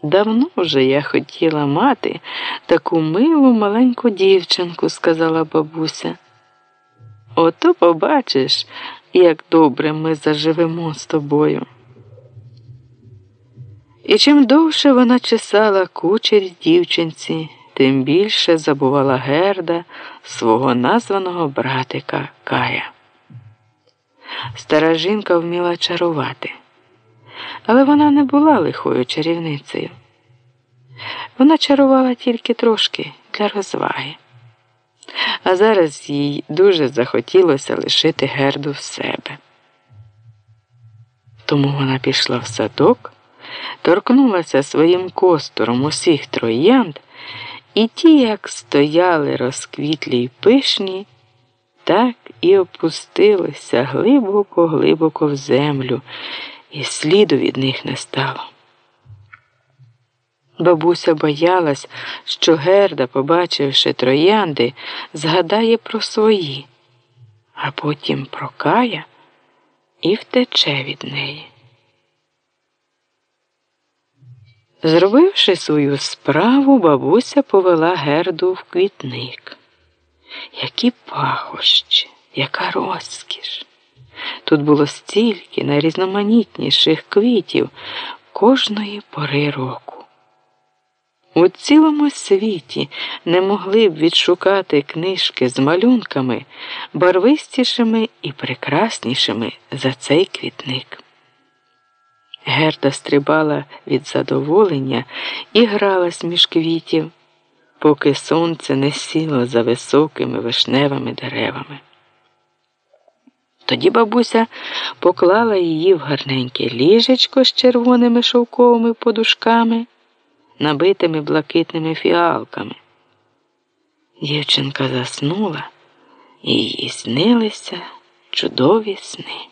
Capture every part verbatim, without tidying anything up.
Давно вже я хотіла мати таку милу маленьку дівчинку, сказала бабуся. Ото побачиш, як добре ми заживемо з тобою. І чим довше вона чесала кучері дівчинці, тим більше забувала Герда свого названого братика Кая. Стара жінка вміла чарувати, але вона не була лихою чарівницею. Вона чарувала тільки трошки для розваги. А зараз їй дуже захотілося лишити Герду в себе. Тому вона пішла в садок, торкнулася своїм костуром усіх троянд, і ті, як стояли розквітлі й пишні, так і опустилися глибоко-глибоко в землю, і сліду від них не стало. Бабуся боялась, що Герда, побачивши троянди, згадає про свої, а потім про Кая і втече від неї. Зробивши свою справу, бабуся повела Герду в квітник. Які пахощі, яка розкіш! Тут було стільки найрізноманітніших квітів кожної пори року. У цілому світі не могли б відшукати книжки з малюнками барвистішими і прекраснішими за цей квітник. Герда стрибала від задоволення і гралась між квітів, поки сонце не сіло за високими вишневими деревами. Тоді бабуся поклала її в гарненьке ліжечко з червоними шовковими подушками, набитими блакитними фіалками. Дівчинка заснула, і їй снилися чудові сни.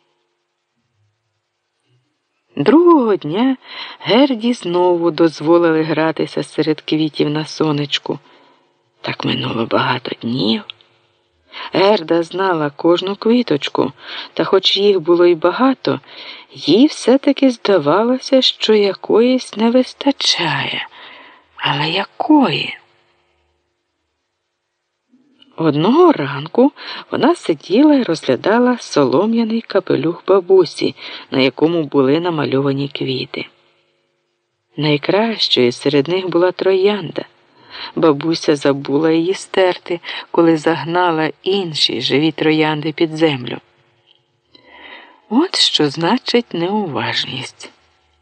Другого дня Герді знову дозволили гратися серед квітів на сонечку. Так минуло багато днів. Герда знала кожну квіточку, та хоч їх було й багато, їй все-таки здавалося, що якоїсь не вистачає. Але якої? Одного ранку вона сиділа і розглядала солом'яний капелюх бабусі, на якому були намальовані квіти. Найкращою серед них була троянда. Бабуся забула її стерти, коли загнала інші живі троянди під землю. От що значить неуважність.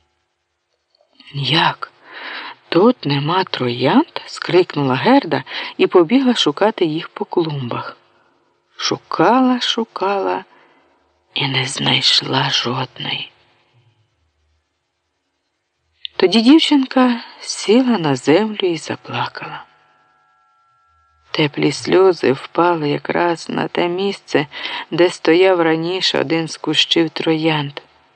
Як? Тут нема троянд? Скрикнула Герда і побігла шукати їх по клумбах. Шукала, шукала і не знайшла жодної. Тоді дівчинка сіла на землю і заплакала. Теплі сльози впали якраз на те місце, де стояв раніше один з кущів троянд.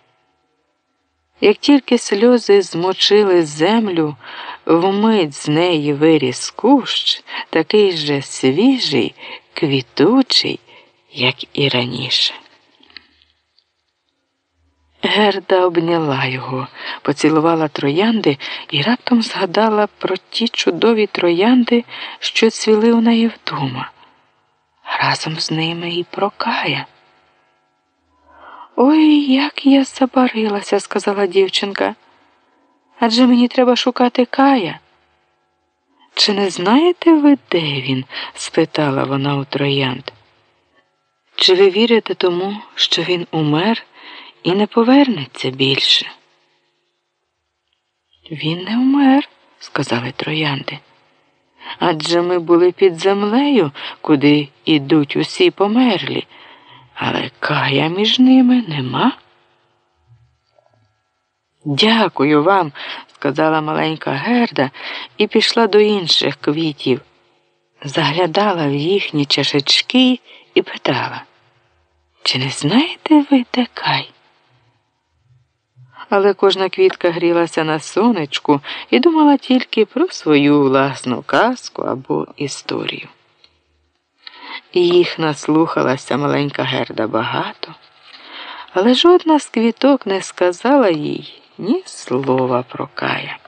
Як тільки сльози змочили землю, вмить з неї виріс кущ, такий же свіжий, квітучий, як і раніше. Герда обняла його, поцілувала троянди і раптом згадала про ті чудові троянди, що цвіли у неї вдома. Разом з ними і про Кая. «Ой, як я забарилася», – сказала дівчинка. «Адже мені треба шукати Кая». «Чи не знаєте ви, де він?» – спитала вона у троянд. «Чи ви вірите тому, що він умер і не повернеться більше?» «Він не вмер», – сказали троянди. «Адже ми були під землею, куди ідуть усі померлі, але Кая між ними нема». «Дякую вам», – сказала маленька Герда і пішла до інших квітів. Заглядала в їхні чашечки і питала: «Чи не знаєте ви, де Кай?» Але кожна квітка грілася на сонечку і думала тільки про свою власну казку або історію. Їх наслухалася маленька Герда багато, але жодна з квіток не сказала їй ні слова про Кая.